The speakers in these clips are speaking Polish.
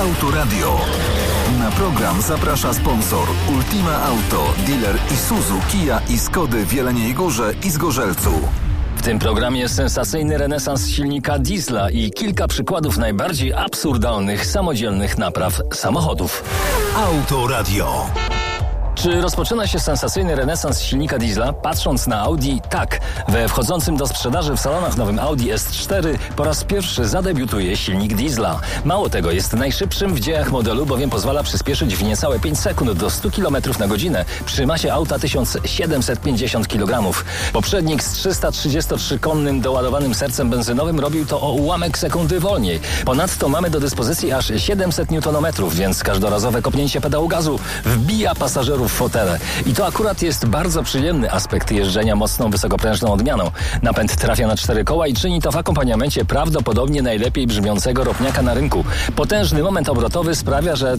Autoradio. Na program zaprasza sponsor Ultima Auto, dealer Isuzu, Kia i Skody w Jeleniej Górze i Zgorzelcu. W tym programie sensacyjny renesans silnika diesla i kilka przykładów najbardziej absurdalnych samodzielnych napraw samochodów. Autoradio. Czy rozpoczyna się sensacyjny renesans silnika diesla? Patrząc na Audi, tak. We wchodzącym do sprzedaży w salonach nowym Audi S4 po raz pierwszy zadebiutuje silnik diesla. Mało tego, jest najszybszym w dziejach modelu, bowiem pozwala przyspieszyć w niecałe 5 sekund do 100 km na godzinę przy masie auta 1750 kg. Poprzednik z 333-konnym doładowanym sercem benzynowym robił to o ułamek sekundy wolniej. Ponadto mamy do dyspozycji aż 700 Nm, więc każdorazowe kopnięcie pedału gazu wbija pasażerów w fotele. I to akurat jest bardzo przyjemny aspekt jeżdżenia mocną, wysokoprężną odmianą. Napęd trafia na 4 koła i czyni to w akompaniamencie prawdopodobnie najlepiej brzmiącego ropniaka na rynku. Potężny moment obrotowy sprawia, że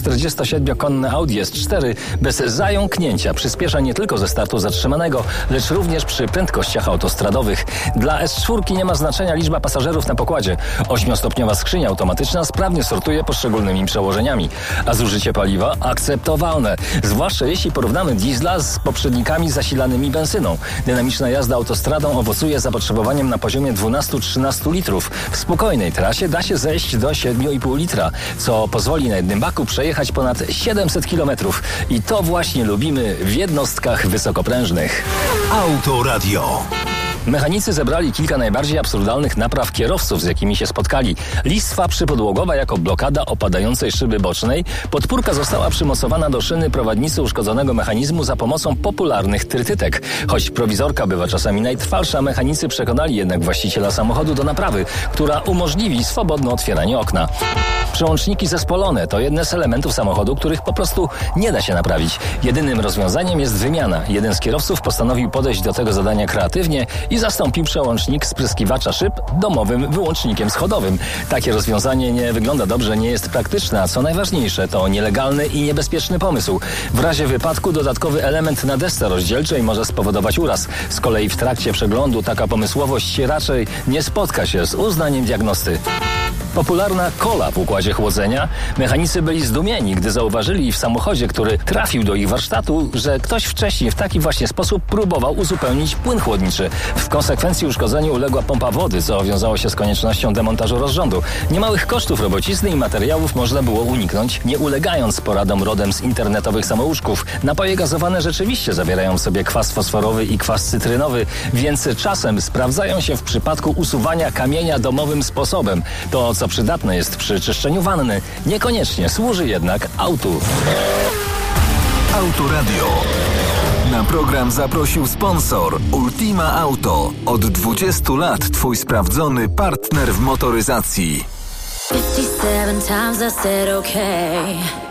347-konne Audi S4 bez zająknięcia przyspiesza nie tylko ze startu zatrzymanego, lecz również przy prędkościach autostradowych. Dla S4 nie ma znaczenia liczba pasażerów na pokładzie. 8-stopniowa skrzynia automatyczna sprawnie sortuje poszczególnymi przełożeniami. A zużycie paliwa akceptowalne. Zwłaszcza jeśli porównamy diesla z poprzednikami zasilanymi benzyną. Dynamiczna jazda autostradą owocuje zapotrzebowaniem na poziomie 12-13 litrów. W spokojnej trasie da się zejść do 7,5 litra, co pozwoli na jednym baku przejechać ponad 700 km. I to właśnie lubimy w jednostkach wysokoprężnych. Autoradio. Mechanicy zebrali kilka najbardziej absurdalnych napraw kierowców, z jakimi się spotkali. Listwa przypodłogowa jako blokada opadającej szyby bocznej. Podpórka została przymocowana do szyny prowadnicy uszkodzonego mechanizmu za pomocą popularnych trytytek. Choć prowizorka bywa czasami najtrwalsza, mechanicy przekonali jednak właściciela samochodu do naprawy, która umożliwi swobodne otwieranie okna. Przełączniki zespolone to jedne z elementów samochodu, których po prostu nie da się naprawić. Jedynym rozwiązaniem jest wymiana. Jeden z kierowców postanowił podejść do tego zadania kreatywnie i zastąpił przełącznik spryskiwacza szyb domowym wyłącznikiem schodowym. Takie rozwiązanie nie wygląda dobrze, nie jest praktyczne, a co najważniejsze, to nielegalny i niebezpieczny pomysł. W razie wypadku dodatkowy element na desce rozdzielczej może spowodować uraz. Z kolei w trakcie przeglądu taka pomysłowość raczej nie spotka się z uznaniem diagnosty. Popularna kola w układzie chłodzenia. Mechanicy byli zdumieni, gdy zauważyli w samochodzie, który trafił do ich warsztatu, że ktoś wcześniej w taki właśnie sposób próbował uzupełnić płyn chłodniczy. W konsekwencji uszkodzeniu uległa pompa wody, co wiązało się z koniecznością demontażu rozrządu. Niemałych kosztów robocizny i materiałów można było uniknąć, nie ulegając poradom rodem z internetowych samouczków. Napoje gazowane rzeczywiście zawierają w sobie kwas fosforowy i kwas cytrynowy, więc czasem sprawdzają się w przypadku usuwania kamienia domowym sposobem. To, co przydatne jest przy czyszczeniu wanny, niekoniecznie służy jednak autu. Autoradio. Na program zaprosił sponsor Ultima Auto. Od 20 lat twój sprawdzony partner w motoryzacji. 57 times I said okay.